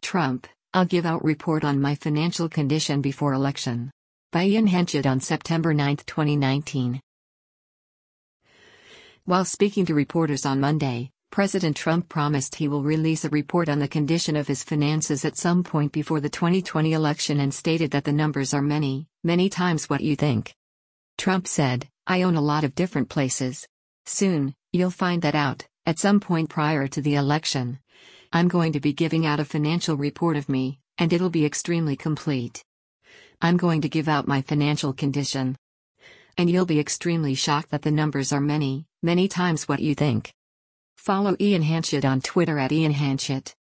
Trump, I'll give out report on my financial condition before election. By Ian Henchett on September 9, 2019. While speaking to reporters on Monday, President Trump promised he will release a report on the condition of his finances at some point before the 2020 election and stated that the numbers are many, many times what you think. Trump said, "I own a lot of different places. Soon, you'll find that out, at some point prior to the election. I'm going to be giving out a financial report of me, and it'll be extremely complete. I'm going to give out my financial condition. And you'll be extremely shocked that the numbers are many, many times what you think." Follow Ian Henchett on Twitter at Ian Henchett.